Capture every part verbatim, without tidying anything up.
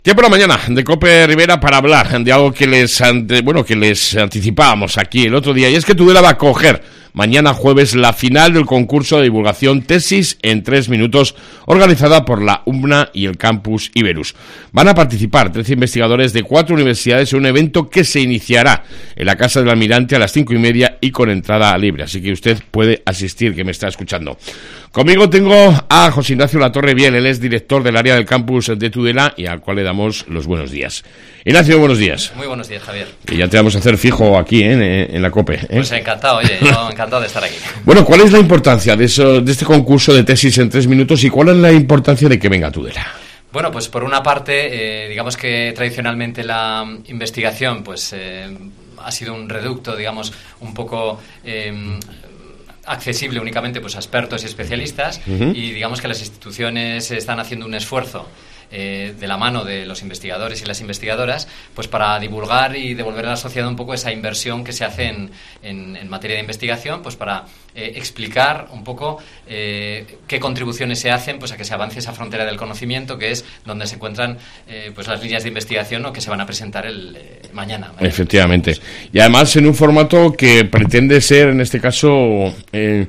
Tiempo por la mañana de COPE Rivera para hablar de algo que les ante, bueno que les anticipábamos aquí el otro día, y es que Tudela va a coger mañana jueves la final del concurso de divulgación Tesis en tres minutos, organizada por la U B N A y el Campus Iberus. Van a participar trece investigadores de cuatro universidades en un evento que se iniciará en la Casa del Almirante a las cinco y media y con entrada libre, así que usted puede asistir, que me está escuchando. Conmigo tengo a José Ignacio Latorre Biel, él es director del área del campus de Tudela y al cual le damos los buenos días. Ignacio, buenos días. Muy buenos días, Javier. Que ya te vamos a hacer fijo aquí, ¿eh? en, en la COPE. ¿eh? Pues encantado, oye, yo encantado de estar aquí. Bueno, ¿cuál es la importancia de, eso, de este concurso de tesis en tres minutos y cuál es la importancia de que venga a Tudela? Bueno, pues por una parte, eh, digamos que tradicionalmente la investigación pues eh, ha sido un reducto, digamos, un poco... Eh, accesible únicamente pues a expertos y especialistas, uh-huh. y digamos que las instituciones están haciendo un esfuerzo eh, de la mano de los investigadores y las investigadoras pues para divulgar y devolver a la sociedad un poco esa inversión que se hace en, en, en materia de investigación, pues para eh, explicar un poco eh, qué contribuciones se hacen pues a que se avance esa frontera del conocimiento, que es donde se encuentran eh, pues las líneas de investigación, ¿no?, que se van a presentar el eh, mañana, mañana. Efectivamente. Y además en un formato que pretende ser, en este caso, eh,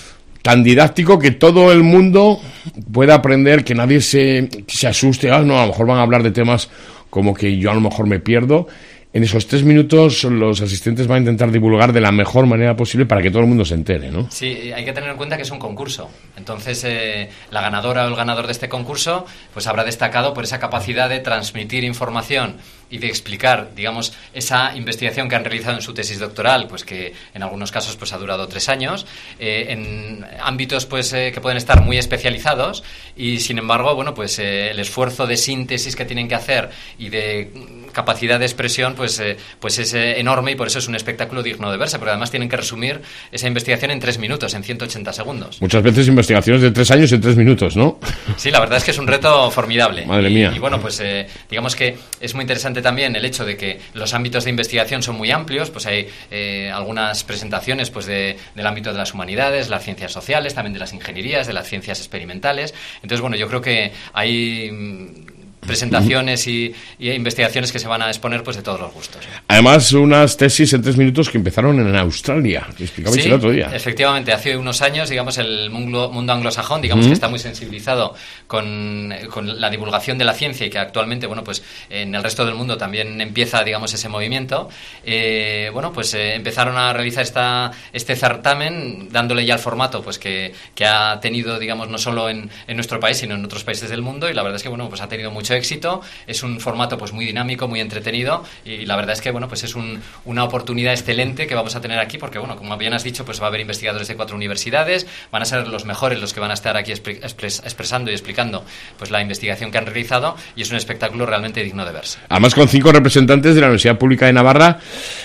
tan didáctico que todo el mundo pueda aprender, que nadie se, se asuste. Ah, no, a lo mejor van a hablar de temas como que yo a lo mejor me pierdo. En esos tres minutos los asistentes van a intentar divulgar de la mejor manera posible para que todo el mundo se entere, ¿no? Sí, hay que tener en cuenta que es un concurso. Entonces, eh, la ganadora o el ganador de este concurso pues habrá destacado por esa capacidad de transmitir información y de explicar, digamos, esa investigación que han realizado en su tesis doctoral, pues que en algunos casos pues ha durado tres años, eh, en ámbitos pues eh, que pueden estar muy especializados y, sin embargo, bueno, pues eh, el esfuerzo de síntesis que tienen que hacer y de capacidad de expresión pues, eh, pues es eh, enorme, y por eso es un espectáculo digno de verse, porque además tienen que resumir esa investigación en tres minutos, en ciento ochenta segundos. Muchas veces investigaciones de tres años en tres minutos, ¿no? Sí, la verdad es que es un reto formidable. Madre mía. Y, y bueno, pues eh, digamos que es muy interesante también el hecho de que los ámbitos de investigación son muy amplios, pues hay eh, algunas presentaciones pues de, del ámbito de las humanidades, las ciencias sociales, también de las ingenierías, de las ciencias experimentales. Entonces, bueno, yo creo que hay presentaciones y, y investigaciones que se van a exponer pues de todos los gustos. Además, unas tesis en tres minutos que empezaron en Australia, que explicabais sí, el otro día. Efectivamente, hace unos años, digamos, el mundo, mundo anglosajón, digamos, uh-huh. que está muy sensibilizado con, con la divulgación de la ciencia, y que actualmente, bueno, pues en el resto del mundo también empieza, digamos, ese movimiento. Eh, bueno, pues eh, empezaron a realizar esta, este certamen, dándole ya el formato pues que, que ha tenido, digamos, no solo en, en nuestro país, sino en otros países del mundo, y la verdad es que, bueno, pues ha tenido mucho éxito. Es un formato pues muy dinámico, muy entretenido, y la verdad es que, bueno, pues es un, una oportunidad excelente que vamos a tener aquí, porque, bueno, como bien has dicho, pues va a haber investigadores de cuatro universidades, van a ser los mejores los que van a estar aquí expre- expres- expresando y explicando pues la investigación que han realizado, y es un espectáculo realmente digno de verse. Además, con cinco representantes de la Universidad Pública de Navarra.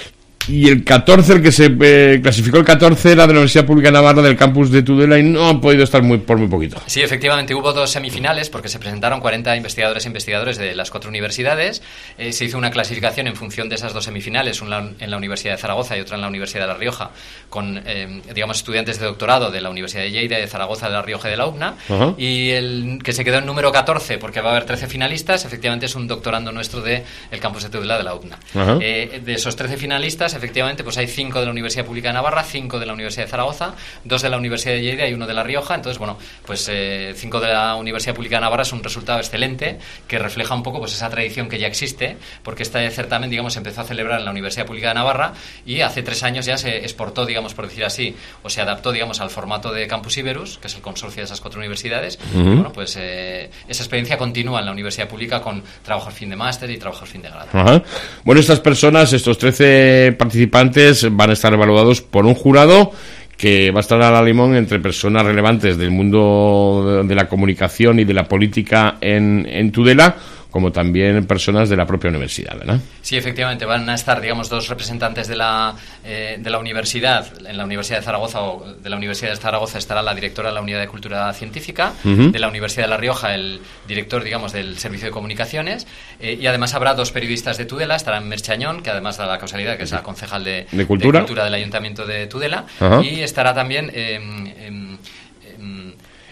Y el catorce, el que se eh, clasificó el catorce, era de la Universidad Pública de Navarra, del campus de Tudela, y no han podido estar muy por muy poquito. Sí, efectivamente, hubo dos semifinales porque se presentaron cuarenta investigadores e investigadores de las cuatro universidades. Eh, se hizo una clasificación en función de esas dos semifinales, una en la Universidad de Zaragoza y otra en la Universidad de La Rioja, con, eh, digamos, estudiantes de doctorado de la Universidad de Lleida, de Zaragoza, de La Rioja y de la U B N A. Uh-huh. Y el que se quedó en número catorce, porque va a haber trece finalistas, efectivamente es un doctorando nuestro del campus de Tudela, de la U B N A. Uh-huh. Eh, de esos trece finalistas, efectivamente, pues hay cinco de la Universidad Pública de Navarra, cinco de la Universidad de Zaragoza, dos de la Universidad de Lleida y uno de La Rioja. Entonces, bueno, pues eh, cinco de la Universidad Pública de Navarra es un resultado excelente que refleja un poco pues esa tradición que ya existe, porque este certamen, digamos, se empezó a celebrar en la Universidad Pública de Navarra y hace tres años ya se exportó, digamos, por decir así, o se adaptó, digamos, al formato de Campus Iberus, que es el consorcio de esas cuatro universidades. Uh-huh. Y, bueno, pues eh, esa experiencia continúa en la Universidad Pública con trabajo al fin de máster y trabajo al fin de grado. Uh-huh. Bueno, estas personas, estos trece participantes, van a estar evaluados por un jurado que va a estar a la limón entre personas relevantes del mundo de la comunicación y de la política en, en Tudela, como también personas de la propia universidad, ¿verdad? Sí, efectivamente, van a estar, digamos, dos representantes de la, eh, de la universidad. En la Universidad de Zaragoza, o de la Universidad de Zaragoza, estará la directora de la Unidad de Cultura Científica, uh-huh. de la Universidad de La Rioja, el director, digamos, del Servicio de Comunicaciones, eh, y además habrá dos periodistas de Tudela. Estará Merche Añón, que además da la causalidad, que es la concejal de, ¿De cultura? de cultura del Ayuntamiento de Tudela, uh-huh. y estará también... Eh, eh,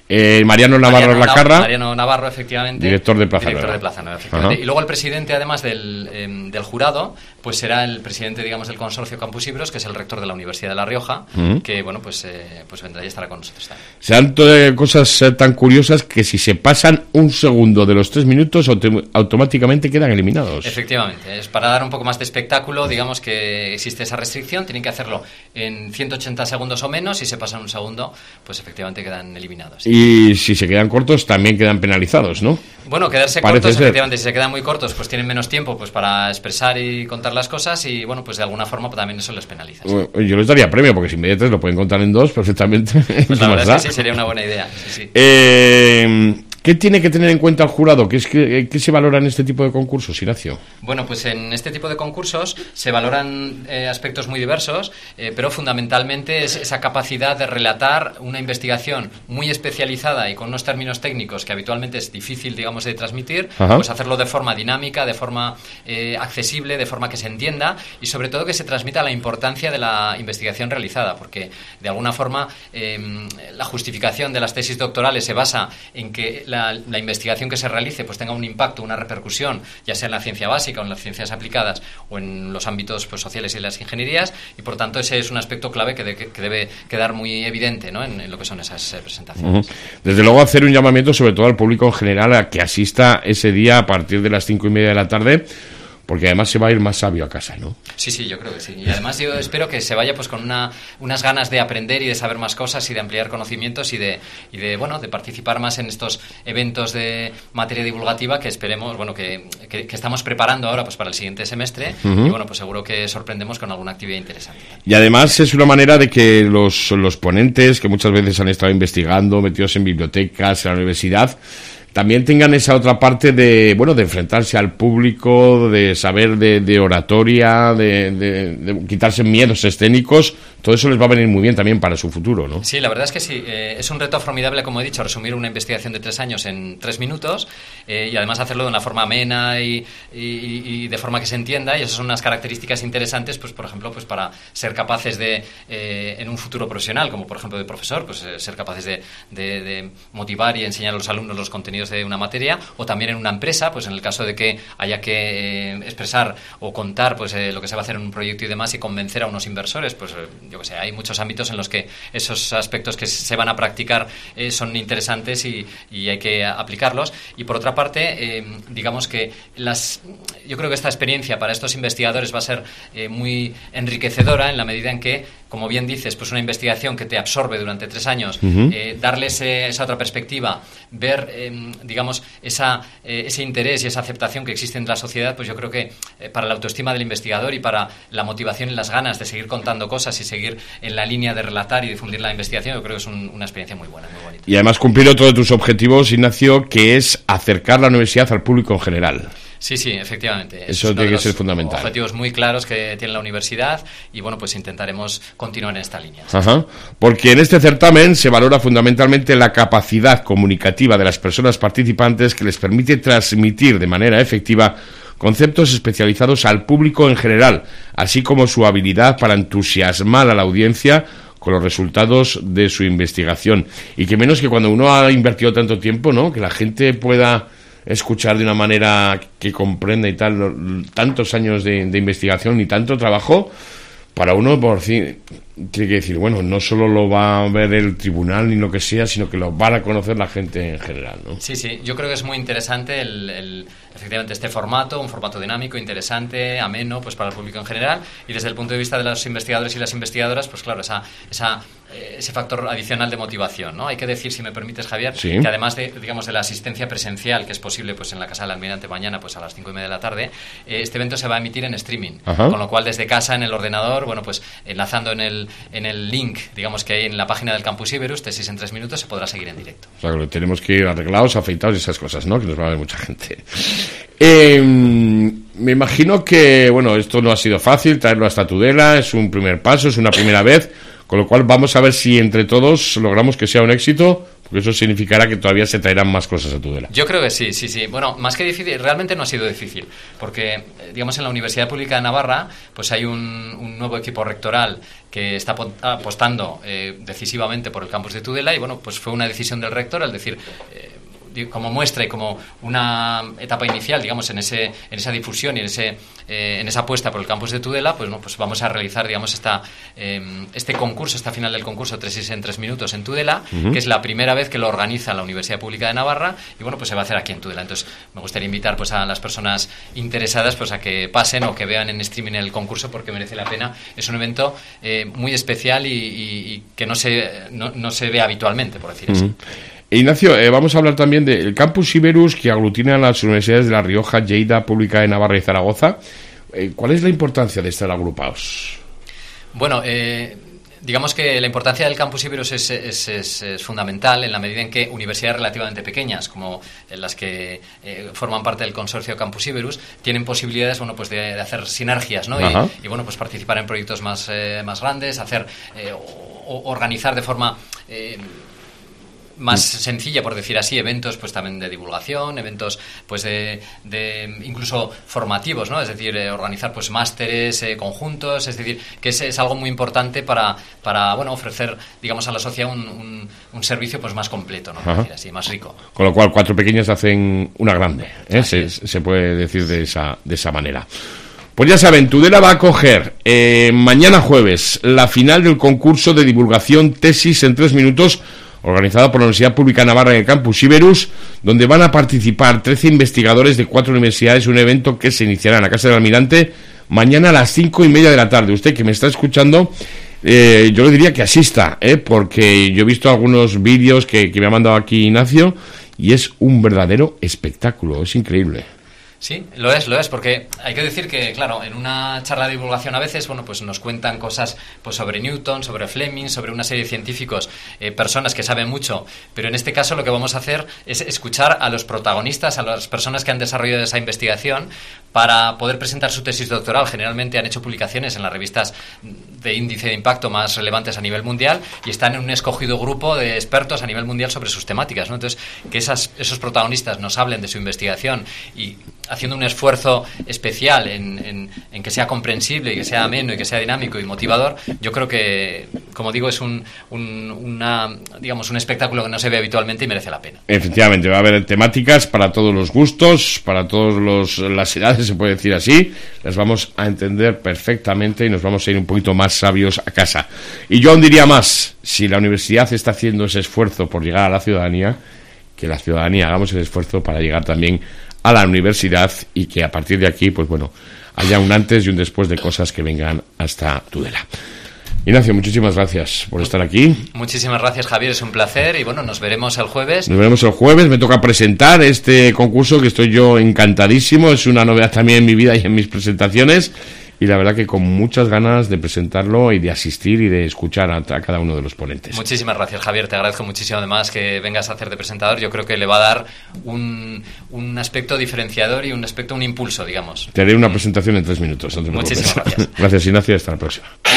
Eh, Mariano Navarro Mariano, Lacarra. Mariano Navarro, efectivamente. Director de Plaza Director Nueva. de Plaza Nueva, efectivamente. Y luego el presidente, además del, eh, del jurado, pues será el presidente, digamos, del consorcio Campus Ibros, que es el rector de la Universidad de La Rioja, uh-huh. que, bueno, pues, eh, pues vendrá y estará con nosotros también. Sean eh, cosas eh, tan curiosas que si se pasan un segundo de los tres minutos, autom- automáticamente quedan eliminados. Efectivamente. Es para dar un poco más de espectáculo, digamos que existe esa restricción, tienen que hacerlo en ciento ochenta segundos o menos, si se pasan un segundo, pues efectivamente quedan eliminados. Y si se quedan cortos, también quedan penalizados, ¿no? Bueno, quedarse Parece cortos, ser. efectivamente, si se quedan muy cortos, pues tienen menos tiempo pues para expresar y contar las cosas y, bueno, pues de alguna forma pues, también eso les penaliza. ¿Sí? Yo les daría premio, porque si en vez de tres lo pueden contar en dos perfectamente. Pues la verdad es que sí, sería una buena idea. Sí, sí. Eh... ¿Qué tiene que tener en cuenta el jurado? ¿Qué, es que, ¿Qué se valora en este tipo de concursos, Ignacio? Bueno, pues en este tipo de concursos se valoran eh, aspectos muy diversos, eh, pero fundamentalmente es esa capacidad de relatar una investigación muy especializada y con unos términos técnicos que habitualmente es difícil, digamos, de transmitir, Ajá. pues hacerlo de forma dinámica, de forma eh, accesible, de forma que se entienda y sobre todo que se transmita la importancia de la investigación realizada, porque de alguna forma eh, la justificación de las tesis doctorales se basa en que La, la investigación que se realice pues tenga un impacto, una repercusión, ya sea en la ciencia básica o en las ciencias aplicadas o en los ámbitos pues, sociales y las ingenierías, y por tanto ese es un aspecto clave que, de, que debe quedar muy evidente, ¿no? en, en lo que son esas eh, presentaciones. Uh-huh. Desde luego hacer un llamamiento sobre todo al público en general a que asista ese día a partir de las cinco y media de la tarde, porque además se va a ir más sabio a casa, ¿no? Sí, sí, yo creo que sí. Y además yo espero que se vaya pues con una, unas ganas de aprender y de saber más cosas y de ampliar conocimientos y de, y de bueno, de participar más en estos eventos de materia divulgativa que esperemos, bueno, que, que, que estamos preparando ahora pues para el siguiente semestre uh-huh. y bueno, pues seguro que sorprendemos con alguna actividad interesante. Y además es una manera de que los, los ponentes, que muchas veces han estado investigando, metidos en bibliotecas, en la universidad, también tengan esa otra parte de, bueno, de enfrentarse al público, de saber de, de oratoria, de, de, de quitarse miedos escénicos. Todo eso les va a venir muy bien también para su futuro, ¿no? Sí, la verdad es que sí. Eh, es un reto formidable, como he dicho, resumir una investigación de tres años en tres minutos eh, y además hacerlo de una forma amena y, y, y de forma que se entienda. Y esas son unas características interesantes, pues por ejemplo, pues para ser capaces de, eh, en un futuro profesional, como por ejemplo de profesor, pues eh, ser capaces de, de, de motivar y enseñar a los alumnos los contenidos de una materia, o también en una empresa, pues en el caso de que haya que eh, expresar o contar pues eh, lo que se va a hacer en un proyecto y demás y convencer a unos inversores, pues eh, yo que sé, hay muchos ámbitos en los que esos aspectos que se van a practicar eh, son interesantes y, y hay que aplicarlos. Y por otra parte, eh, digamos que las, yo creo que esta experiencia para estos investigadores va a ser eh, muy enriquecedora en la medida en que, como bien dices, pues una investigación que te absorbe durante tres años, uh-huh. eh, darles eh, esa otra perspectiva, ver, eh, digamos, esa, eh, ese interés y esa aceptación que existe en la sociedad, pues yo creo que eh, para la autoestima del investigador y para la motivación y las ganas de seguir contando cosas y seguir en la línea de relatar y difundir la investigación, yo creo que es un, una experiencia muy buena, muy bonita. Y además cumplir otro de tus objetivos, Ignacio, que es acercar la universidad al público en general. Sí, sí, efectivamente. Eso es tiene que ser fundamental. Objetivos muy claros que tiene la universidad y bueno, pues intentaremos continuar en esta línea. Ajá. Porque en este certamen se valora fundamentalmente la capacidad comunicativa de las personas participantes que les permite transmitir de manera efectiva conceptos especializados al público en general, así como su habilidad para entusiasmar a la audiencia con los resultados de su investigación. Y que menos que cuando uno ha invertido tanto tiempo, ¿no? Que la gente pueda escuchar de una manera que comprenda y tal, tantos años de, de investigación y tanto trabajo, para uno por fin tiene que decir, bueno, no solo lo va a ver el tribunal ni lo que sea, sino que lo van a conocer la gente en general, ¿no? Sí, sí, yo creo que es muy interesante el, el, efectivamente este formato, un formato dinámico, interesante, ameno, pues para el público en general, y desde el punto de vista de los investigadores y las investigadoras, pues claro, esa, esa ese factor adicional de motivación, ¿no? Hay que decir, si me permites, Javier, sí. que además de, digamos, de la asistencia presencial que es posible pues en la Casa del Almirante mañana pues a las cinco y media de la tarde, eh, este evento se va a emitir en streaming, Ajá. con lo cual desde casa en el ordenador, bueno, pues enlazando en el en el link, digamos, que hay en la página del Campus Iberus, tesis en tres minutos, se podrá seguir en directo. O sea, que tenemos que ir arreglados, afeitados y esas cosas, ¿no? Que nos va a ver mucha gente. Eh, me imagino que, bueno, esto no ha sido fácil, traerlo hasta Tudela, es un primer paso, es una primera vez, con lo cual vamos a ver si entre todos logramos que sea un éxito, Porque eso significará que todavía se traerán más cosas a Tudela. Yo creo que sí, sí, sí. Bueno, más que difícil, realmente no ha sido difícil, porque, digamos, en la Universidad Pública de Navarra, pues hay un, un nuevo equipo rectoral que está apostando eh, decisivamente por el campus de Tudela, y bueno, pues fue una decisión del rector al decir... Eh, como muestra y como una etapa inicial, digamos, en ese en esa difusión y en ese eh, en esa apuesta por el campus de Tudela, pues no, pues vamos a realizar, digamos, esta eh, este concurso, esta final del concurso Tesis en tres minutos en Tudela, uh-huh. que es la primera vez que lo organiza la Universidad Pública de Navarra, y bueno, pues se va a hacer aquí en Tudela. Entonces, me gustaría invitar pues a las personas interesadas pues a que pasen o que vean en streaming el concurso, porque merece la pena. Es un evento eh, muy especial y, y, y que no se no, no se ve habitualmente, por decir uh-huh. así. Ignacio, eh, vamos a hablar también del Campus Iberus, que aglutina las universidades de La Rioja, Lleida, Pública de Navarra y Zaragoza. Eh, ¿Cuál es la importancia de estar agrupados? Bueno, eh, digamos que la importancia del Campus Iberus es, es, es, es fundamental en la medida en que universidades relativamente pequeñas, como las que eh, forman parte del consorcio Campus Iberus, tienen posibilidades, bueno, pues de, de hacer sinergias, ¿no? Y, y bueno, pues participar en proyectos más, eh, más grandes, hacer eh, o, organizar de forma... Eh, más sencilla, por decir así, eventos pues también de divulgación, eventos pues de, de incluso formativos, ¿no? Es decir, eh, organizar pues másteres eh, conjuntos, es decir, que es, es algo muy importante para, para bueno, ofrecer, digamos, a la sociedad un, un, un servicio pues más completo, ¿no? Por decir así, más rico. Con lo cual, cuatro pequeñas hacen una grande, ¿eh? Se, se puede decir de esa, de esa manera. Pues ya saben, Tudela va a acoger eh, mañana jueves la final del concurso de divulgación Tesis en tres minutos, organizada por la Universidad Pública de Navarra en el Campus Iberus, donde van a participar trece investigadores de cuatro universidades, un evento que se iniciará en la Casa del Almirante mañana a las cinco y media de la tarde. Usted que me está escuchando, eh, yo le diría que asista, eh, porque yo he visto algunos vídeos que, que me ha mandado aquí Ignacio, y es un verdadero espectáculo, es increíble. Sí, lo es, lo es, porque hay que decir que, claro, en una charla de divulgación a veces, bueno, pues nos cuentan cosas pues sobre Newton, sobre Fleming, sobre una serie de científicos, eh, personas que saben mucho, pero en este caso lo que vamos a hacer es escuchar a los protagonistas, a las personas que han desarrollado esa investigación para poder presentar su tesis doctoral. Generalmente han hecho publicaciones en las revistas de índice de impacto más relevantes a nivel mundial y están en un escogido grupo de expertos a nivel mundial sobre sus temáticas, ¿no? Entonces, que esas, esos protagonistas nos hablen de su investigación y haciendo un esfuerzo especial en, en, en que sea comprensible y que sea ameno y que sea dinámico y motivador, yo creo que, como digo, es un, un, una, digamos, un espectáculo que no se ve habitualmente y merece la pena. Efectivamente, va a haber temáticas para todos los gustos, para todas las edades, se puede decir así. Las vamos a entender perfectamente y nos vamos a ir un poquito más sabios a casa. Y yo aún diría más, si la universidad está haciendo ese esfuerzo por llegar a la ciudadanía, que la ciudadanía hagamos el esfuerzo para llegar también a la universidad y que a partir de aquí, pues bueno, haya un antes y un después de cosas que vengan hasta Tudela. Ignacio, muchísimas gracias por estar aquí. Muchísimas gracias, Javier, es un placer y bueno, nos veremos el jueves. Nos veremos el jueves, me toca presentar este concurso que estoy yo encantadísimo, es una novedad también en mi vida y en mis presentaciones y la verdad que con muchas ganas de presentarlo y de asistir y de escuchar a, a cada uno de los ponentes. Muchísimas gracias, Javier, te agradezco muchísimo además que vengas a hacer de presentador. Yo creo que le va a dar un, un aspecto diferenciador y un aspecto, un impulso, digamos. Te haré una presentación en tres minutos. No te Muchísimas gracias. Gracias, Ignacio, hasta la próxima.